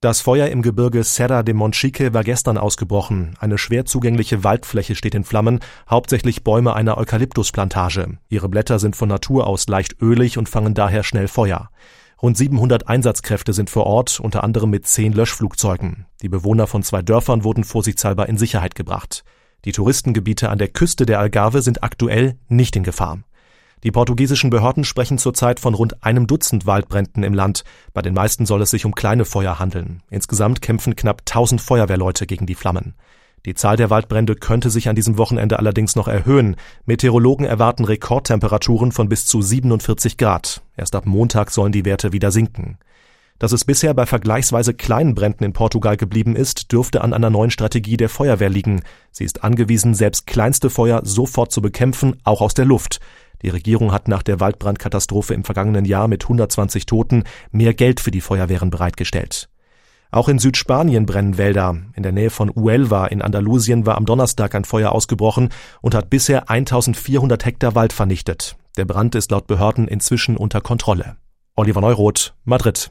Das Feuer im Gebirge Serra de Monchique war gestern ausgebrochen. Eine schwer zugängliche Waldfläche steht in Flammen, hauptsächlich Bäume einer Eukalyptusplantage. Ihre Blätter sind von Natur aus leicht ölig und fangen daher schnell Feuer. Rund 700 Einsatzkräfte sind vor Ort, unter anderem mit 10 Löschflugzeugen. Die Bewohner von 2 Dörfern wurden vorsichtshalber in Sicherheit gebracht. Die Touristengebiete an der Küste der Algarve sind aktuell nicht in Gefahr. Die portugiesischen Behörden sprechen zurzeit von rund 1 Dutzend Waldbränden im Land. Bei den meisten soll es sich um kleine Feuer handeln. Insgesamt kämpfen knapp 1000 Feuerwehrleute gegen die Flammen. Die Zahl der Waldbrände könnte sich an diesem Wochenende allerdings noch erhöhen. Meteorologen erwarten Rekordtemperaturen von bis zu 47 Grad. Erst ab Montag sollen die Werte wieder sinken. Dass es bisher bei vergleichsweise kleinen Bränden in Portugal geblieben ist, dürfte an einer neuen Strategie der Feuerwehr liegen. Sie ist angewiesen, selbst kleinste Feuer sofort zu bekämpfen, auch aus der Luft. Die Regierung hat nach der Waldbrandkatastrophe im vergangenen Jahr mit 120 Toten mehr Geld für die Feuerwehren bereitgestellt. Auch in Südspanien brennen Wälder. In der Nähe von Huelva in Andalusien war am Donnerstag ein Feuer ausgebrochen und hat bisher 1400 Hektar Wald vernichtet. Der Brand ist laut Behörden inzwischen unter Kontrolle. Oliver Neuroth, Madrid.